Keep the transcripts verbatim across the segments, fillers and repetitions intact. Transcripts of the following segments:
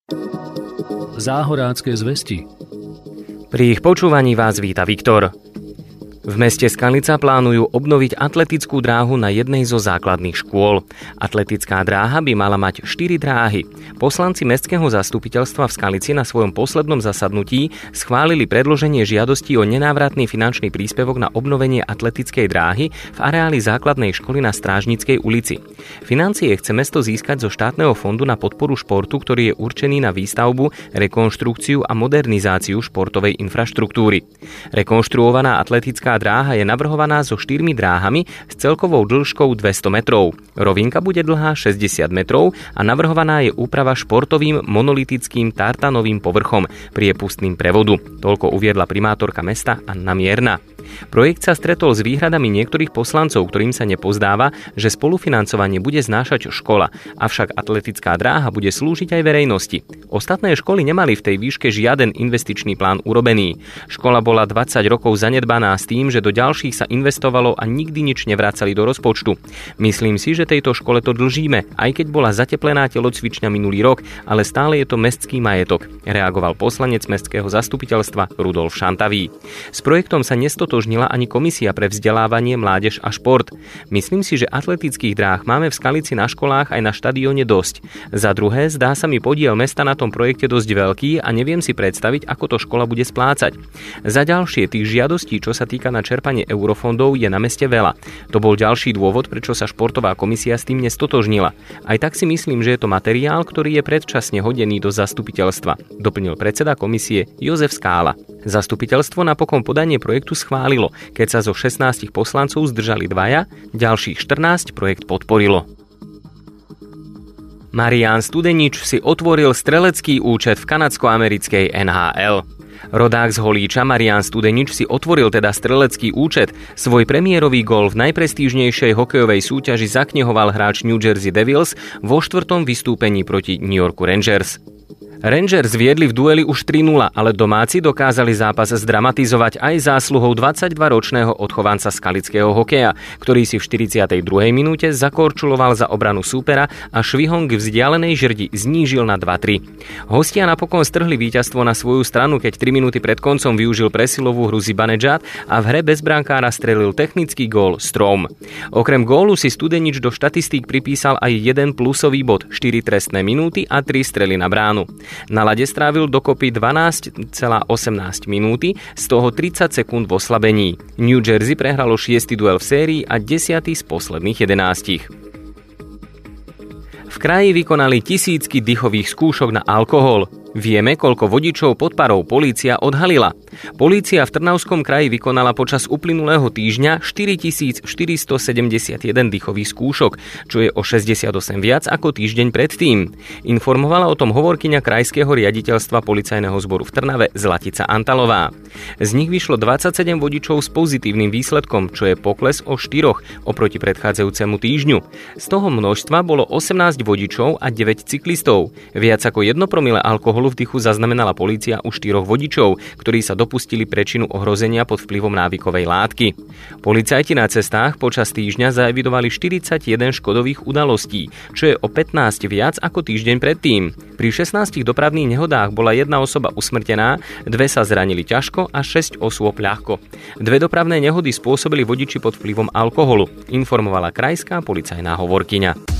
Záhorácké zvesti. Pri ich počúvaní vás víta Viktor. V meste Skalica plánujú obnoviť atletickú dráhu na jednej zo základných škôl. Atletická dráha by mala mať štyri dráhy. Poslanci mestského zastupiteľstva v Skalici na svojom poslednom zasadnutí schválili predloženie žiadosti o nenávratný finančný príspevok na obnovenie atletickej dráhy v areáli základnej školy na Strážnickej ulici. Financie chce mesto získať zo štátneho fondu na podporu športu, ktorý je určený na výstavbu, rekonštrukciu a modernizáciu športovej infraštruktúry. Rekonštruovaná atletická dráha je navrhovaná so štyrmi dráhami s celkovou dĺžkou dvesto metrov. Rovinka bude dlhá šesťdesiat metrov a navrhovaná je úprava športovým monolitickým tartanovým povrchom priepustným prevodu. Toľko uviedla primátorka mesta Anna Mierna. Projekt sa stretol s výhradami niektorých poslancov, ktorým sa nepozdáva, že spolufinancovanie bude znášať škola, avšak atletická dráha bude slúžiť aj verejnosti. Ostatné školy nemali v tej výške žiaden investičný plán urobený. Škola bola dvadsať rokov zanedbaná s tým, že do ďalších sa investovalo a nikdy nič nevracali do rozpočtu. Myslím si, že tejto škole to dlžíme, aj keď bola zateplená telocvičňa minulý rok, ale stále je to mestský majetok, reagoval poslanec mestského zastupiteľstva Rudolf Šantavý. S projektom sa nestotožnila ani komisia pre vzdelávanie, mládež a šport. Myslím si, že atletických dráh máme v Skalici na školách aj na štadióne dosť. Za druhé, zdá sa mi podiel mesta na tom projekte dosť veľký a neviem si predstaviť, ako to škola bude splácať. Za ďalšie, tých žiadostí, čo sa týka na čerpanie eurofondov, je na meste veľa. To bol ďalší dôvod, prečo sa športová komisia s tým nestotožnila. Aj tak si myslím, že je to materiál, ktorý je predčasne hodený do zastupiteľstva, doplnil predseda komisie Jozef Skála. Zastupiteľstvo napokon podanie projektu schválilo, keď sa zo šestnástich poslancov zdržali dvaja, ďalších štrnásť projekt podporilo. Marián Studenič si otvoril strelecký účet v kanadsko-americkej en há el. Rodák z Holíča Marián Studenič si otvoril teda strelecký účet. Svoj premiérový gól v najprestížnejšej hokejovej súťaži zaknehoval hráč New Jersey Devils vo štvrtom vystúpení proti New Yorku Rangers. Rangers viedli v dueli už tri nula, ale domáci dokázali zápas zdramatizovať aj zásluhou dvadsaťdvaročného odchovanca skalického hokeja, ktorý si v štyridsiatej druhej minúte zakorčuloval za obranu súpera a švihom k vzdialenej žrdi znížil na dva tri. Hostia napokon strhli víťazstvo na svoju stranu, keď tri minúty pred koncom využil presilovú hru Zibanejad a v hre bez brankára strelil technický gól Strom. Okrem gólu si Studenič do štatistík pripísal aj jeden plusový bod, štyri trestné minúty a tri strely na bránu. Na ľade strávil dokopy dvanásť celá osemnásť minúty, z toho tridsať sekúnd v oslabení. New Jersey prehralo šiesty duel v sérii a desiaty z posledných jedenástich. V kraji vykonali tisícky dýchových skúšok na alkohol. Vieme, koľko vodičov pod parou polícia odhalila. Polícia v Trnavskom kraji vykonala počas uplynulého týždňa štyritisícštyristosedemdesiatjeden dýchových skúšok, čo je o šesťdesiatosem viac ako týždeň predtým. Informovala o tom hovorkyňa krajského riaditeľstva policajného zboru v Trnave Zlatica Antalová. Z nich vyšlo dvadsaťsedem vodičov s pozitívnym výsledkom, čo je pokles o štyroch oproti predchádzajúcemu týždňu. Z toho množstva bolo osemnásť vodičov a deväť cyklistov. Viac ako jedno promile alkoholu v dychu zaznamenala polícia u štyroch vodičov, ktorí sa dopustili prečinu ohrozenia pod vplyvom návykovej látky. Policajti na cestách počas týždňa zaevidovali štyridsaťjeden škodových udalostí, čo je o pätnásť viac ako týždeň predtým. Pri šestnástich dopravných nehodách bola jedna osoba usmrtená, dve sa zranili ťažko a šesť osôb ľahko. Dve dopravné nehody spôsobili vodiči pod vplyvom alkoholu, informovala krajská policajná hovorkyňa.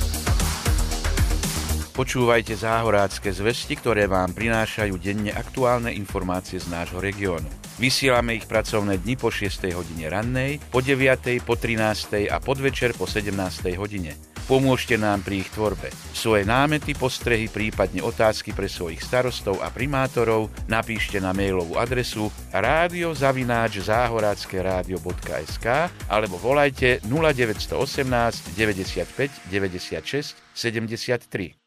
Počúvajte záhorácké zvesti, ktoré vám prinášajú denne aktuálne informácie z nášho regiónu. Vysielame ich pracovné dni po šiestej hodine rannej, po deviatej, po trinástej a podvečer po sedemnástej hodine. Pomôžte nám pri ich tvorbe. Svoje námety, postrehy, prípadne otázky pre svojich starostov a primátorov napíšte na mailovú adresu rádio zavináč záhorácké rádio bodka es ká alebo volajte nula deväť jedna osem deväťdesiatpäť deväťdesiatšesť sedemdesiattri.